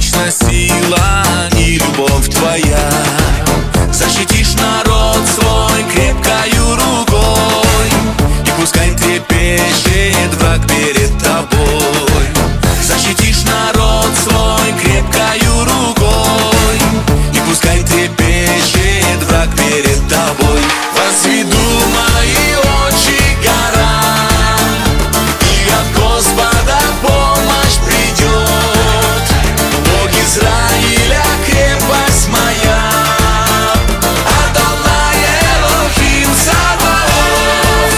вечно сила и любовь твоя. Защитишь народ свой крепкою рукой, и пускай трепещет враг перед тобой. Защитишь народ свой крепкою рукой, и пускай трепещет враг перед тобой. Возведу мои очи к горам, и от Господа помощь придет. Бог Израиля, крепость моя, Адонай Элохим Саваоф.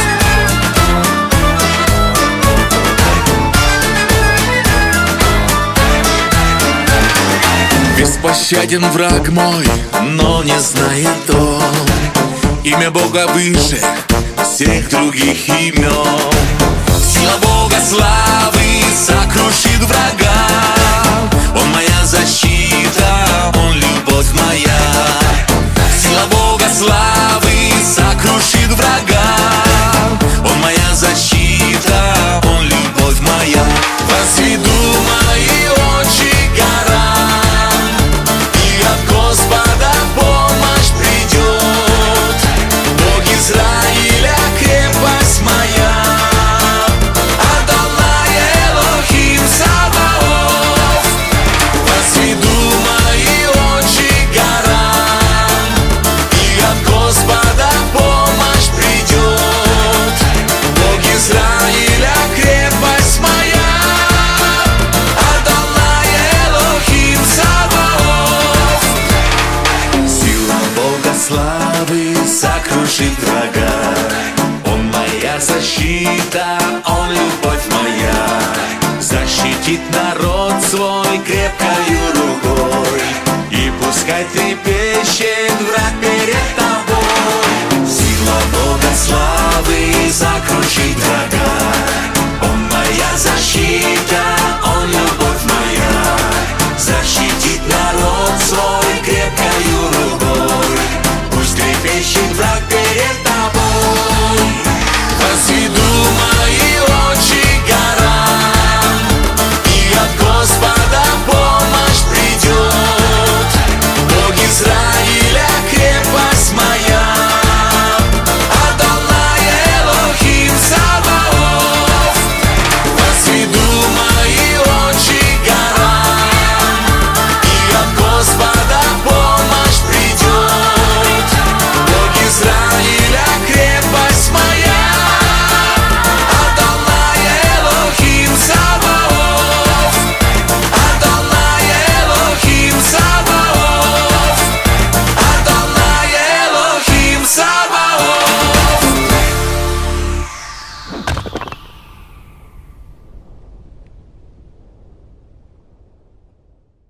Беспощаден враг мой, но не знает он имя Бога выше всех других имен. Сила Бога славы сокрушит врага. Он моя защита, Он любовь моя. Сила Бога славы сокрушит врага. Он моя защита, Он любовь моя. Возведу мои очи к горам, и от Господа помощь придет. Бог Израиля, крепость моя, Адонай Элохим Саваоф. Возведу мои очи к горам, и от Господа помощь придет. Бог Израиля, крепость моя, Адонай Элохим Саваоф. Сила Бога славы сокрушит врага. Он моя защита, Он любовь моя. Защитит народ свой крепкою рукой, и пускай трепещет враг перед тобой. Сила Бога славы сокрушит врага. Он моя защита,